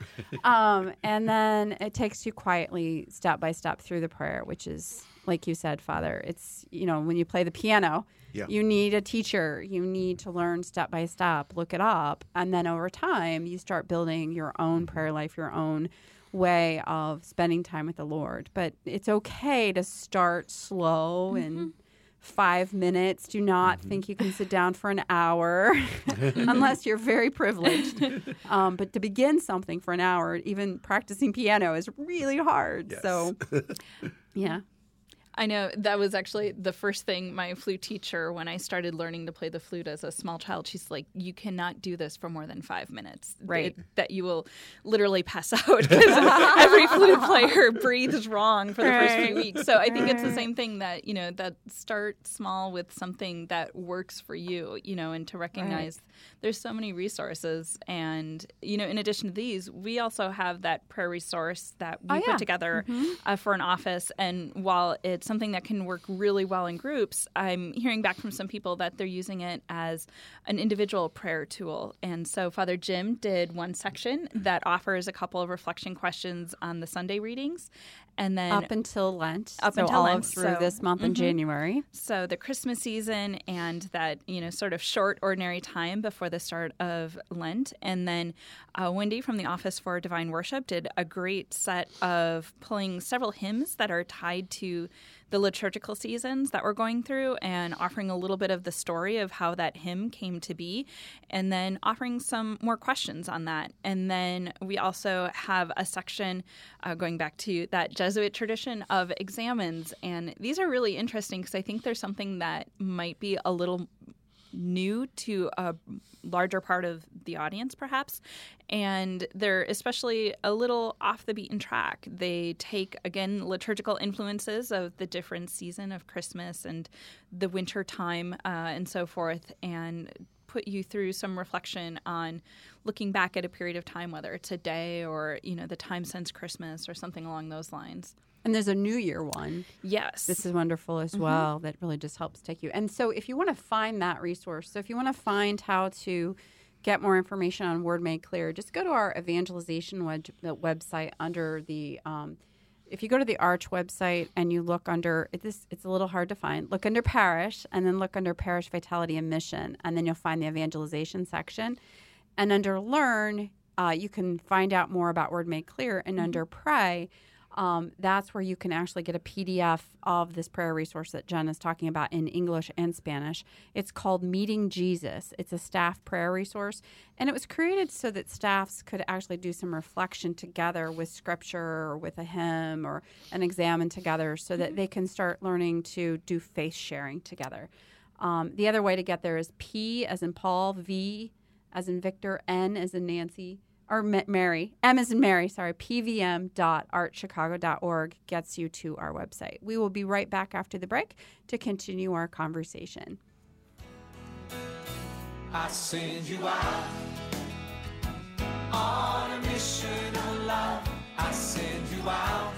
and then it takes you quietly, step by step, through the prayer, which is, like you said, Father, it's, when you play the piano, you need a teacher. You need to learn step by step, look it up. And then over time, you start building your own prayer life, your own way of spending time with the Lord. But it's okay to start slow and 5 minutes. Do not think you can sit down for an hour unless you're very privileged. But to begin something for an hour, even practicing piano, is really hard. Yes. So, yeah. I know that was actually the first thing my flute teacher, when I started learning to play the flute as a small child, she's like, you cannot do this for more than 5 minutes. Right. That you will literally pass out because every flute player breathes wrong for the first few weeks. So I think it's the same thing that, that start small with something that works for you, and to recognize there's so many resources. And, in addition to these, we also have that prayer resource that we put together for an office. And while it's something that can work really well in groups, I'm hearing back from some people that they're using it as an individual prayer tool. And so Father Jim did one section that offers a couple of reflection questions on the Sunday readings. And then up until Lent, through this month in January. So the Christmas season and that, sort of short ordinary time before the start of Lent. And then Wendy from the Office for Divine Worship did a great set of pulling several hymns that are tied to the liturgical seasons that we're going through and offering a little bit of the story of how that hymn came to be, and then offering some more questions on that. And then we also have a section going back to that Jesuit tradition of examens. And these are really interesting because I think there's something that might be a little new to a larger part of the audience, perhaps. And they're especially a little off the beaten track. They take, again, liturgical influences of the different season of Christmas and the winter time and so forth, and put you through some reflection on looking back at a period of time, whether it's a day or, the time since Christmas or something along those lines. And there's a New Year one. Yes. This is wonderful as well. That really just helps take you. And so if you want to find that resource, so if you want to find how to get more information on Word Made Clear, just go to our evangelization website under the if you go to the Arch website and you look under, it's a little hard to find, look under Parish and then look under Parish Vitality and Mission, and then you'll find the evangelization section. And under Learn, you can find out more about Word Made Clear. And under Pray, that's where you can actually get a PDF of this prayer resource that Jen is talking about in English and Spanish. It's called Meeting Jesus. It's a staff prayer resource, and it was created so that staffs could actually do some reflection together with scripture or with a hymn or an examine together so that they can start learning to do faith sharing together. The other way to get there is P as in Paul, V as in Victor, N as in Nancy, or Mary, M as in Mary, pvm.archchicago.org gets you to our website. We will be right back after the break to continue our conversation. I send you out on a mission of love. I send you out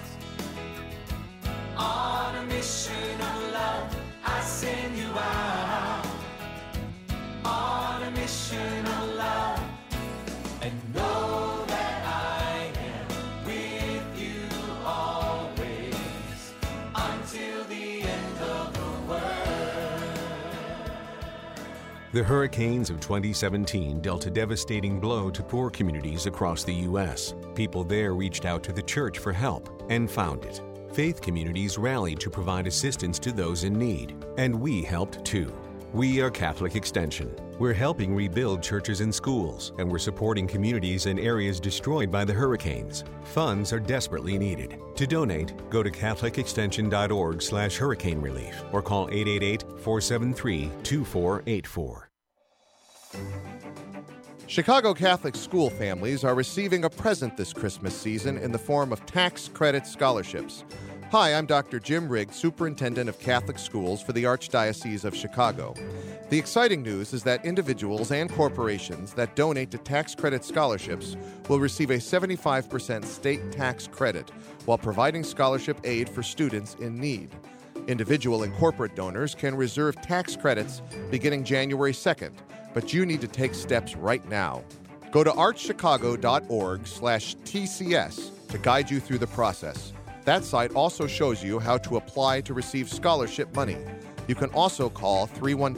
on a mission of love. I send you out on a mission of love. And know that I am with you always until the end of the world. The hurricanes of 2017 dealt a devastating blow to poor communities across the U.S. People there reached out to the church for help and found it. Faith communities rallied to provide assistance to those in need, and we helped too. We are Catholic Extension. We're helping rebuild churches and schools, and we're supporting communities in areas destroyed by the hurricanes. Funds are desperately needed. To donate, go to catholicextension.org/hurricane relief or call 888-473-2484. Chicago Catholic school families are receiving a present this Christmas season in the form of tax credit scholarships. Hi, I'm Dr. Jim Rigg, Superintendent of Catholic Schools for the Archdiocese of Chicago. The exciting news is that individuals and corporations that donate to tax credit scholarships will receive a 75% state tax credit while providing scholarship aid for students in need. Individual and corporate donors can reserve tax credits beginning January 2nd, but you need to take steps right now. Go to archchicago.org/TCS to guide you through the process. That site also shows you how to apply to receive scholarship money. You can also call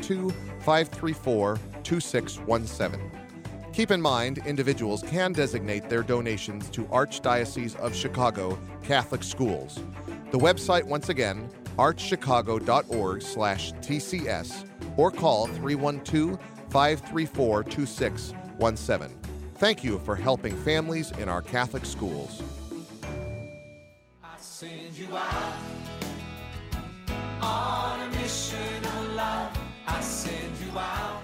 312-534-2617. Keep in mind, individuals can designate their donations to Archdiocese of Chicago Catholic Schools. The website, once again, archchicago.org/TCS, or call 312-534-2617. Thank you for helping families in our Catholic schools. I send you out on a mission of love. I send you out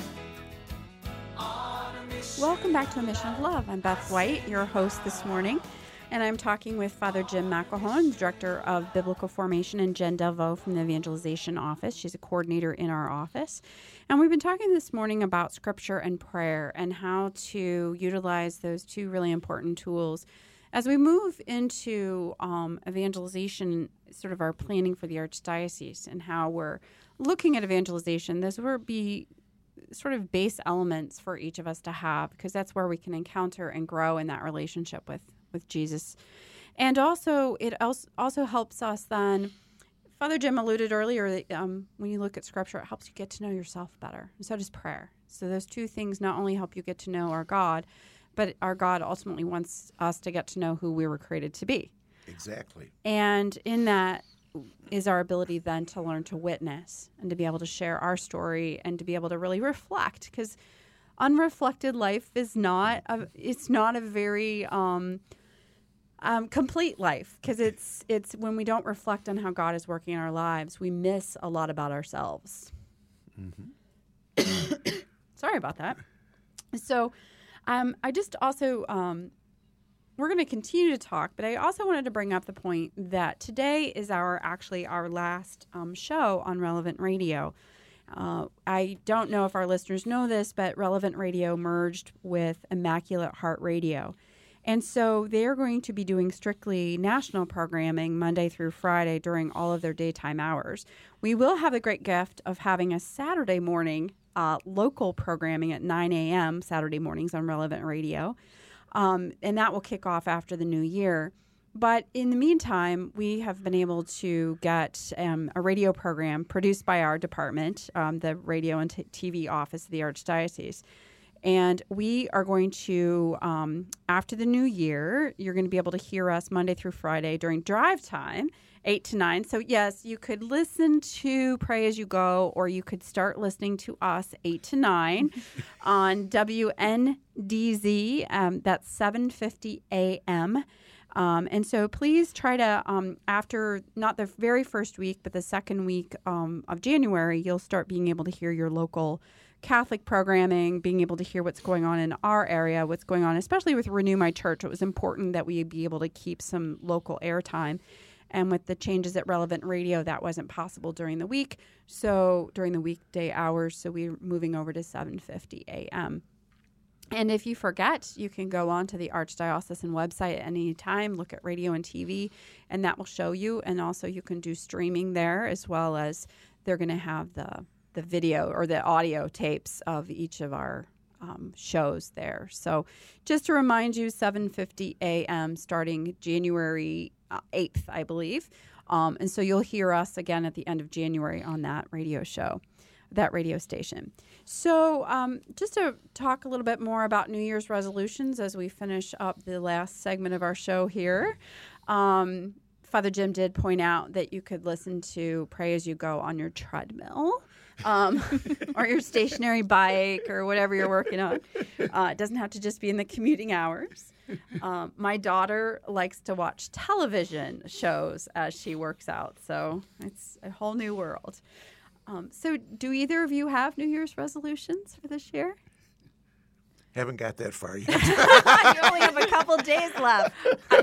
on a mission. Welcome back to A Mission of Love. I'm Beth White, your host this morning, and I'm talking with Father Jim McElhone, Director of Biblical Formation, and Jen Delvaux from the Evangelization Office. She's a coordinator in our office. And we've been talking this morning about Scripture and prayer and how to utilize those two really important tools. As we move into evangelization, sort of our planning for the Archdiocese and how we're looking at evangelization, those would be sort of base elements for each of us to have, because that's where we can encounter and grow in that relationship with Jesus. And also, it also helps us then, Father Jim alluded earlier, that when you look at Scripture, it helps you get to know yourself better. And so does prayer. So those two things not only help you get to know our God, but our God ultimately wants us to get to know who we were created to be. Exactly. And in that is our ability then to learn to witness and to be able to share our story and to be able to really reflect, because unreflected life is not a very complete life, because it's when we don't reflect on how God is working in our lives, we miss a lot about ourselves. Mm-hmm. Sorry about that. So I just also, we're going to continue to talk, but I also wanted to bring up the point that today is our last show on Relevant Radio. I don't know if our listeners know this, but Relevant Radio merged with Immaculate Heart Radio. And so they're going to be doing strictly national programming Monday through Friday during all of their daytime hours. We will have the great gift of having a Saturday morning local programming at 9 a.m. Saturday mornings on Relevant Radio. And that will kick off after the new year. But in the meantime, we have been able to get a radio program produced by our department, the radio and TV office of the Archdiocese. And we are going to, after the new year, you're going to be able to hear us Monday through Friday during drive time, 8 to 9. So, yes, you could listen to Pray As You Go, or you could start listening to us 8 to 9 on WNDZ. That's 7:50 a.m. And so please try to, after not the very first week, but the second week of January, you'll start being able to hear your local Catholic programming, being able to hear what's going on in our area, what's going on, especially with Renew My Church. It was important that we be able to keep some local airtime. And with the changes at Relevant Radio, that wasn't possible during the week. So during the weekday hours, so we're moving over to 7:50 a.m. And if you forget, you can go on to the Archdiocesan website at any time, look at radio and TV, and that will show you. And also you can do streaming there, as well as they're going to have the video or the audio tapes of each of our shows there. So just to remind you, 7:50 a.m. starting January 8th, I believe. And so you'll hear us again at the end of January on that radio show, that radio station. So just to talk a little bit more about New Year's resolutions as we finish up the last segment of our show here. Father Jim did point out that you could listen to Pray As You Go on your treadmill. Or your stationary bike or whatever you're working on. It doesn't have to just be in the commuting hours. My daughter likes to watch television shows as she works out, so it's a whole new world. So do either of you have New Year's resolutions for this year? Haven't got that far yet. You only have a couple days left.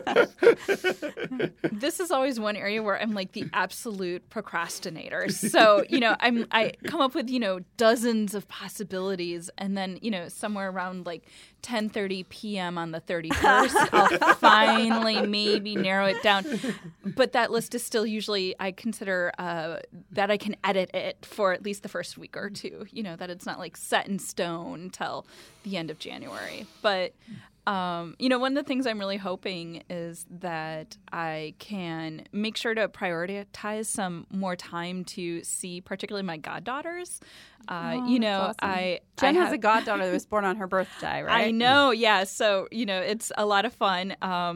This is always one area where I'm like the absolute procrastinator. So, I come up with, dozens of possibilities, and then, somewhere around like 10:30 p.m. on the 31st, I'll finally maybe narrow it down. But that list is still usually, I consider that I can edit it for at least the first week or two, that it's not like set in stone till the end of January. But, one of the things I'm really hoping is that I can make sure to prioritize some more time to see particularly my goddaughters. Awesome. Jen has a goddaughter that was born on her birthday, right? I know, yeah. So, it's a lot of fun.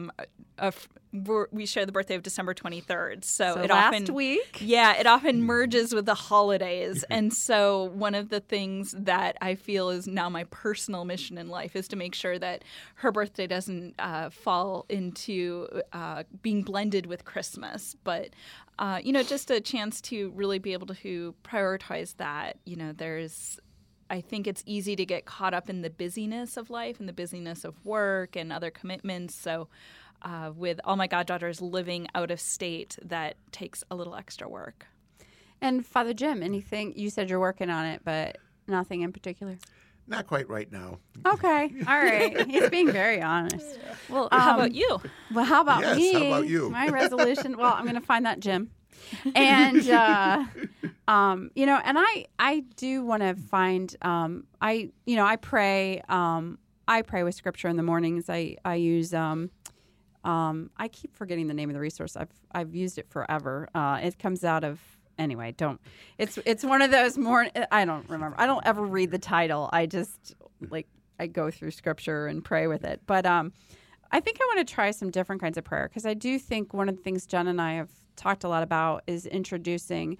We share the birthday of December 23rd. So it last week? Yeah, it often merges with the holidays. And so one of the things that I feel is now my personal mission in life is to make sure that her birthday doesn't fall into being blended with Christmas. But, just a chance to really be able to prioritize that. I think it's easy to get caught up in the busyness of life and the busyness of work and other commitments. So with all my goddaughters living out of state, that takes a little extra work. And Father Jim, anything? You said you're working on it, but nothing in particular? Not quite right now. Okay. All right. He's being very honest. Well, how about you? Well, how about Yes, me? how about you? My resolution. Well, I'm going to find that Jim. And, and I do want to find, I pray, I pray with scripture in the mornings. I use, I keep forgetting the name of the resource. I've used it forever. It comes out of, anyway, it's one of those more, I don't remember. I don't ever read the title. I just I go through scripture and pray with it. But, I think I want to try some different kinds of prayer, because I do think one of the things Jen and I have talked a lot about is introducing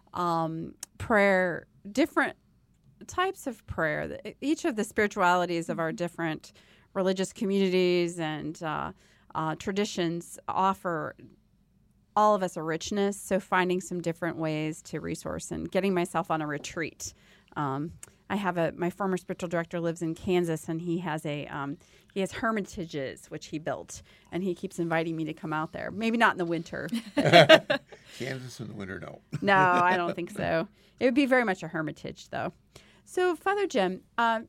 prayer, different types of prayer. Each of the spiritualities of our different religious communities and traditions offer all of us a richness. So finding some different ways to resource and getting myself on a retreat. I have my former spiritual director lives in Kansas, and he has he has hermitages, which he built, and he keeps inviting me to come out there. Maybe not in the winter. Kansas in the winter, no. No, I don't think so. It would be very much a hermitage, though. So, Father Jim,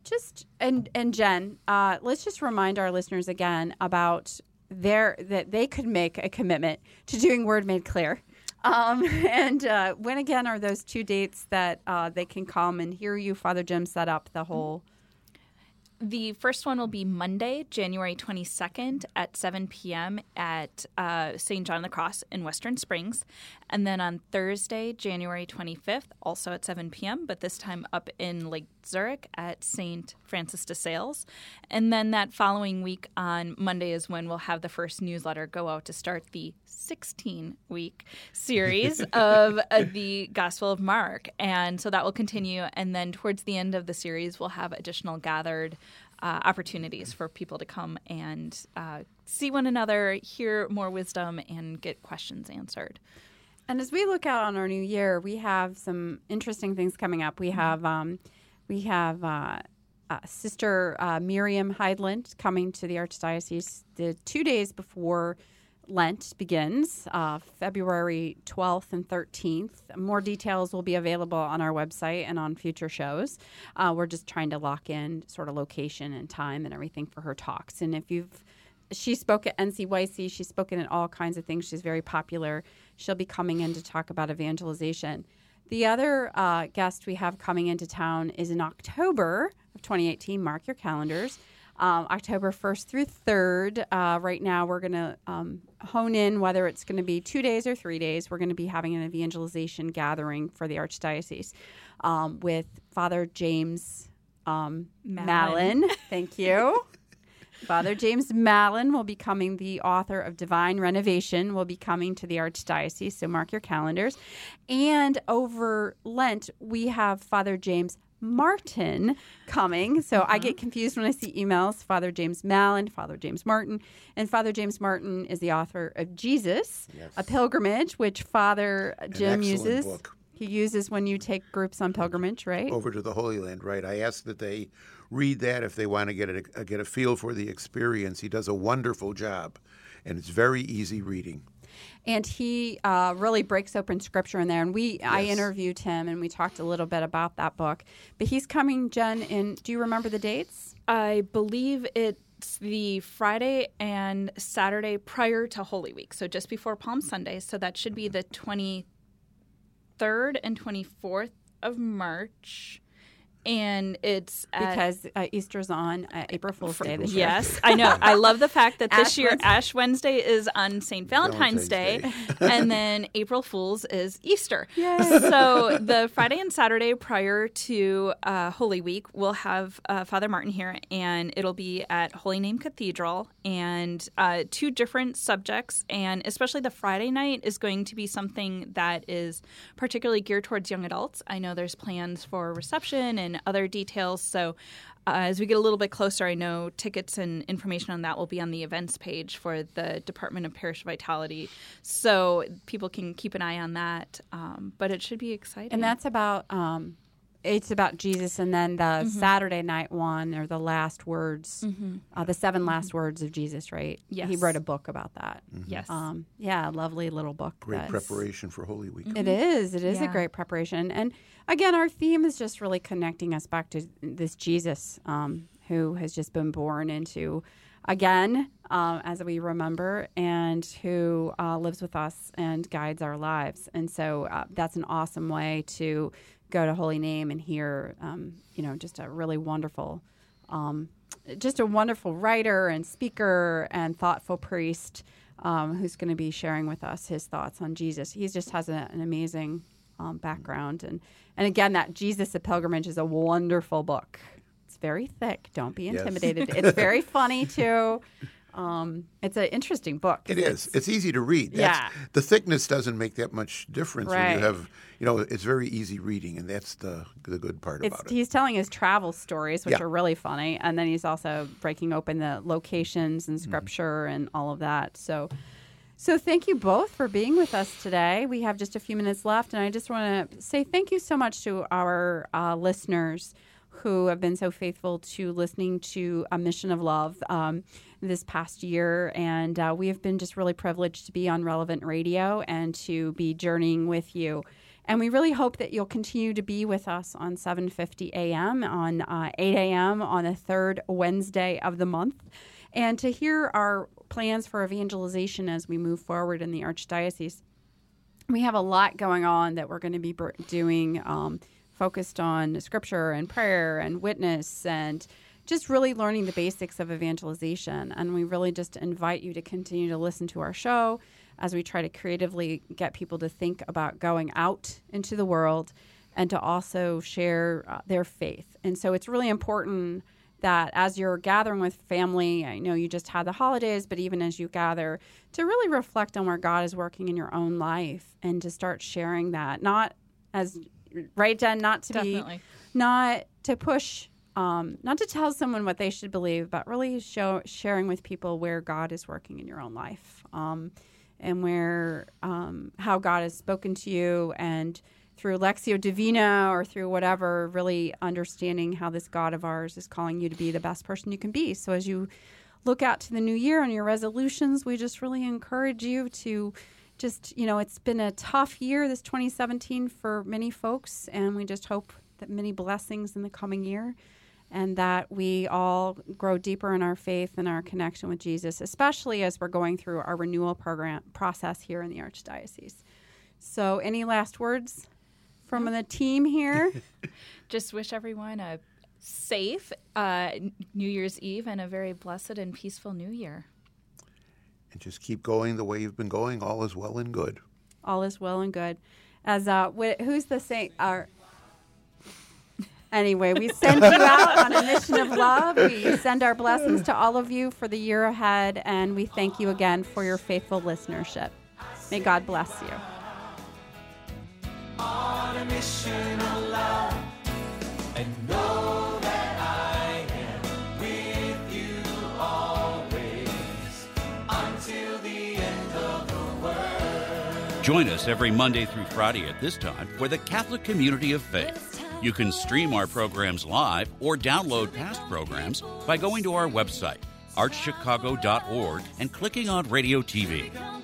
and Jen, let's just remind our listeners again about that they could make a commitment to doing Word Made Clear. And when again are those two dates that they can come and hear you, Father Jim, set up the whole? The first one will be Monday, January 22nd at 7 p.m. at St. John of the Cross in Western Springs. And then on Thursday, January 25th, also at 7 p.m., but this time up in Lake Zurich at St. Francis de Sales. And then that following week on Monday is when we'll have the first newsletter go out to start the 16-week series of the Gospel of Mark. And so that will continue. And then towards the end of the series, we'll have additional gathered opportunities for people to come and see one another, hear more wisdom, and get questions answered. And as we look out on our new year, we have some interesting things coming up. We have Sister Miriam Heidland coming to the Archdiocese the 2 days before Lent begins, February 12th and 13th. More details will be available on our website and on future shows. We're just trying to lock in sort of location and time and everything for her talks. And she spoke at NCYC. She's spoken at all kinds of things. She's very popular. She'll be coming in to talk about evangelization. The other guest we have coming into town is in October of 2018. Mark your calendars. October 1st through 3rd. Right now we're going to hone in whether it's going to be 2 days or 3 days. We're going to be having an evangelization gathering for the Archdiocese with Father James Mallon. Thank you. Father James Mallon will be coming. The author of Divine Renovation will be coming to the Archdiocese, so mark your calendars. And over Lent, we have Father James Martin coming. So I get confused when I see emails. Father James Mallon, Father James Martin. And Father James Martin is the author of Jesus, a Pilgrimage, which Father Jim uses. Book. He uses when you take groups on pilgrimage, right? Over to the Holy Land, right. I ask that they read that if they want to get a feel for the experience. He does a wonderful job, and it's very easy reading. And he really breaks open Scripture in there. And I interviewed him, and we talked a little bit about that book. But he's coming, Jen, in, do you remember the dates? I believe it's the Friday and Saturday prior to Holy Week, so just before Palm Sunday. So that should be the 23rd and 24th of March. And it's because Easter's on April Fool's Day this year. Yes, I know. I love the fact that this year Ash Wednesday is on St. Valentine's Day, and then April Fool's is Easter. Yay. So the Friday and Saturday prior to Holy Week, we'll have Father Martin here, and it'll be at Holy Name Cathedral, and 2 different subjects, and especially the Friday night is going to be something that is particularly geared towards young adults. I know there's plans for reception and other details. So as we get a little bit closer, I know tickets and information on that will be on the events page for the Department of Parish Vitality. So people can keep an eye on that. But it should be exciting. And that's about it's about Jesus, and then the Saturday night one are the last words, the 7 last words of Jesus, right? Yes. He wrote a book about that. Yes. Yeah, a lovely little book. Great preparation for Holy Week. It is. It is a great preparation. And again, our theme is just really connecting us back to this Jesus who has just been born into, again, as we remember, and who lives with us and guides our lives. And so that's an awesome way to go to Holy Name and hear, just a really wonderful, just a wonderful writer and speaker and thoughtful priest who's going to be sharing with us his thoughts on Jesus. He just has an amazing background. And again, that Jesus, a Pilgrimage is a wonderful book. It's very thick. Don't be intimidated. It's very funny, too. It's an interesting book. It is. It's easy to read. The thickness doesn't make that much difference when you have, it's very easy reading, and that's the good part about it. He's telling his travel stories, which are really funny, and then he's also breaking open the locations and Scripture and all of that. So thank you both for being with us today. We have just a few minutes left, and I just want to say thank you so much to our listeners who have been so faithful to listening to A Mission of Love this past year. And we have been just really privileged to be on Relevant Radio and to be journeying with you. And we really hope that you'll continue to be with us on 7:50 a.m., on 8 a.m. on the 3rd Wednesday of the month, and to hear our plans for evangelization as we move forward in the Archdiocese. We have a lot going on that we're going to be doing, focused on Scripture and prayer and witness and just really learning the basics of evangelization. And we really just invite you to continue to listen to our show as we try to creatively get people to think about going out into the world and to also share their faith. And so it's really important that as you're gathering with family, I know you just had the holidays, but even as you gather, to really reflect on where God is working in your own life and to start sharing that, not as, right, Jen, not to Definitely. be, not to push, not to tell someone what they should believe, but really sharing with people where God is working in your own life, and where, how God has spoken to you, and through Lectio Divina or through whatever, really understanding how this God of ours is calling you to be the best person you can be. So as you look out to the new year and your resolutions, we just really encourage you to just, it's been a tough year, this 2017, for many folks, and we just hope that many blessings in the coming year, and that we all grow deeper in our faith and our connection with Jesus, especially as we're going through our renewal process here in the Archdiocese. So any last words from the team here? Just wish everyone a safe New Year's Eve and a very blessed and peaceful New Year. And just keep going the way you've been going. All is well and good. All is well and good. As who's the saint? Anyway, we send you out on a mission of love. We send our blessings to all of you for the year ahead, and we thank you again for your faithful listenership. May God bless you. On a mission of love, and know that I am with you always until the end of the world. Join us every Monday through Friday at this time for the Catholic Community of Faith. You can stream our programs live or download past programs by going to our website, archchicago.org, and clicking on Radio TV.